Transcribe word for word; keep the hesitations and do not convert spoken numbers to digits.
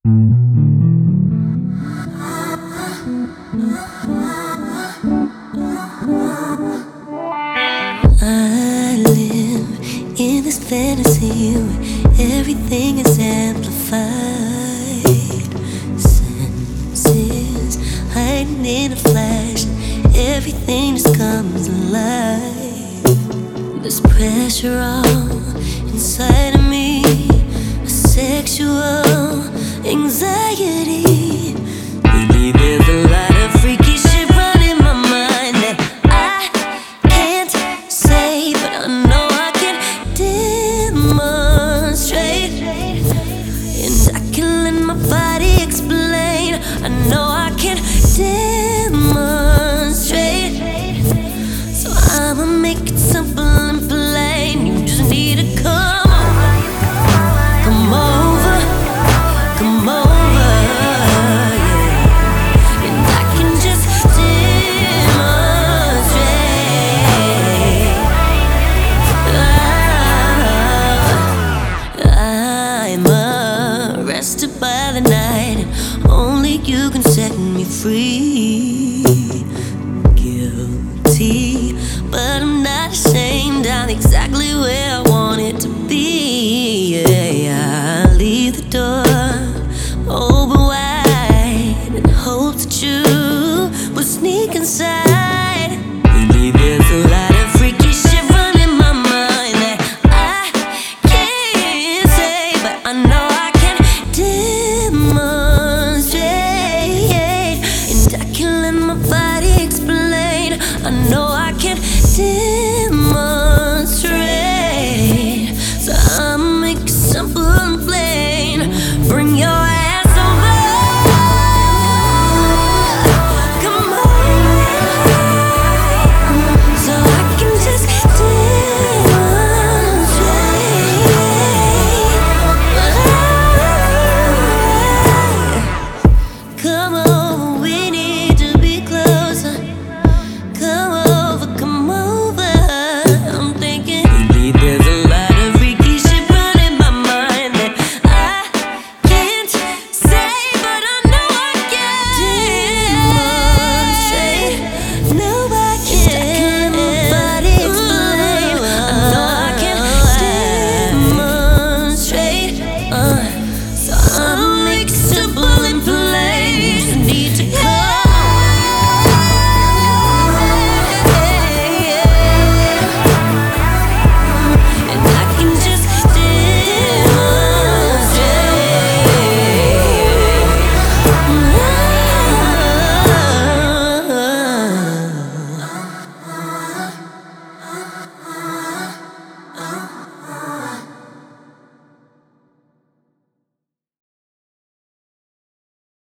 I live in this fantasy where everything is amplified. Senses heightened in a flash, everything just comes alive. There's pressure all inside of me, a sexual anxiety. Lately there's a lot of freaky shit running my mind that I can't say, but I know I can demonstrate, and I can let my body explain. I know I can demonstrate, so I'ma make it simple and plain. You just need to come over, come over, come over, yeah. And I can just demonstrate. I'm arrested by the night, and only you can set me free. Guilty, but I'm not ashamed. I'm exactly where I wanted to be. Yeah, I leave the door open wide and hope that you will sneak inside.